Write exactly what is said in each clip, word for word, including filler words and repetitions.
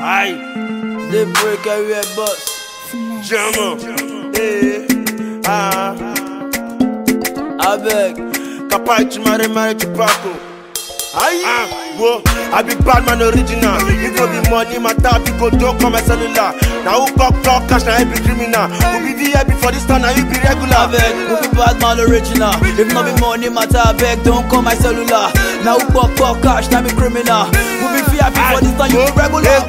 Aye, They break every bus. German, eh, ah, I beg. Kapai to marry, marry to Paco. Aye, ah, whoa, I be bad man original. If no be money, my tap, you go don't come my cellular. Now who got talk cash, now you be criminal. Who be V I P for this time, now you be regular. I beg, who be bad man original? If not be money matter, I beg, don't call my cellular. Now who pop pop cash, now be criminal. Who be V I P for this time, you be regular.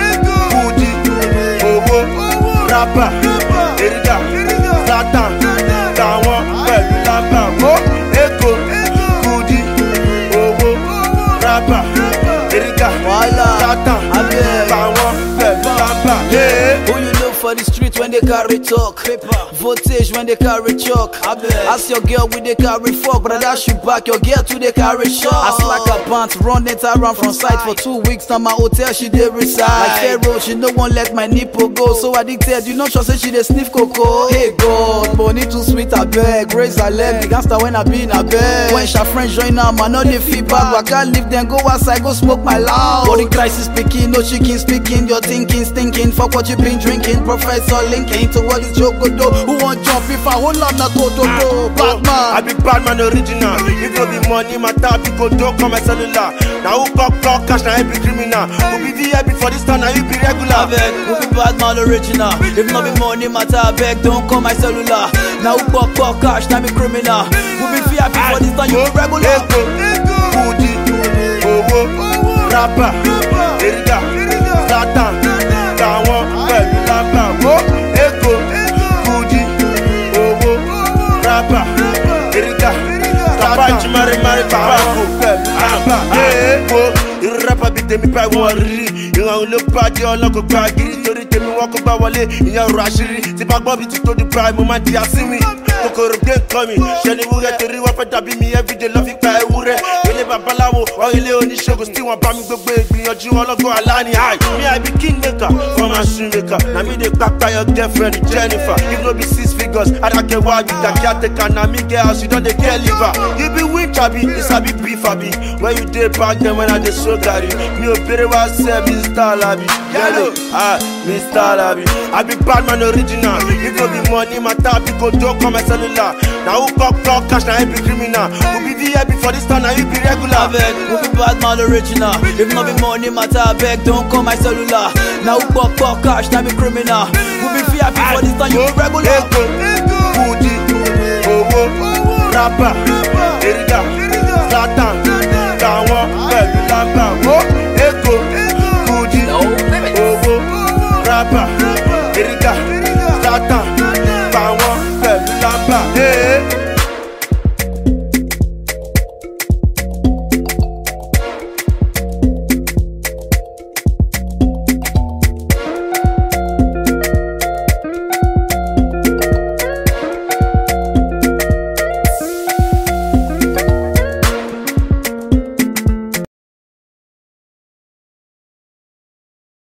Booty, Owo, Rapper, Erida, Zlatan, Tawon, pẹ̀lú Lamba. Eko, Booty, Owo, Rapper, Erida, Zlatan, Tawon, pẹ̀lú Lamba. Who you know for the street when they carry talk? Voltage when they carry chalk. Ask your girl with they carry fuck, but I dash you back, your girl too they carry shot. I slack her pants, run it around from sight for two weeks. Now my hotel she dey reside. Like Pharaoh, she no one let my nipple go, so addicted. You know she say she dey sniff cocoa. Hey God, money too sweet I beg. Raise her leg, the gangster when I be in a bed. When she friends join her, man, no dey feedback. But I can't leave them, go outside, go smoke my loud. Body crisis speaking, no chicken speaking. Your thinking, stinking, fuck what you been drinking. Professor linking to what is joke go do. Who want jump if I hold on na go do do. Batman, I be bad man original. If no be money, my tap, you go don't come my cellular. Now who got talk cash, now you be criminal. Who be V I P for this time, now you be I regular. beg, who be bad man original? If not be money matter, I beg, don't call my cellular. Now who pop pop cash, now be criminal. Who be V I P for this time, you be regular. Eko, Booty, Owo, Rapper, Erida, Zlatan, Tawon, pẹ̀lú Lamba. Eko, Booty, Owo, Rapper, Erida, Kapai to marry, marry to Paco, pẹ̀lú Lamba. Eko, irú rapper bí tèmi bá wọn rí. Ìran ló bá jẹ́ ọlọ́kọ̀ gba gírí. Torí tèmi wọ́n kó bá wọlé, ìyẹn ọ̀rọ̀ àṣírí. Tí bá gbọ́ bí ti tó Dubai, mo máa di àsínwín. Kòkòrò gbé nǹkan mi, ṣe ni wúrẹ́ torí wọ́n fẹ́ dàbí mi everyday lọ́ fi gba ewúrẹ́. Ilé babaláwo, wọ́n ilé oníṣègùn tí wọ́n bá mi gbogbo ìgbìyànjú ọlọ́gbọ́n aláni. Me I be king maker, for my shoe maker. Na me dey kpakpa your girlfriend Jennifer. If no be six figures, I don't get why you that caretaker. Na me get house, you don dey get liver. You be weak abi, you sabi beef abi. When you dey back then when I dey so carry. Mi ò bèrè wá sẹ́ Mister Alabi. Yellow, ah, Mister Alabi. I be bad man original. If no be money, my tap, you go don't come my cellular. Now who got talk cash, now you be criminal. Who be V I P for this time, now you be I regular. beg, who be bad man original? If not be money matter, I beg, don't call my cellular. Now who pop pop cash, now be criminal. Who be V I P for this time, you be regular. Eko, Booty, Owo, Rapper, Erida, Zlatan, Tawon, pẹ̀lú Lamba. Eko, Booty, Owo, Rapper, Erida.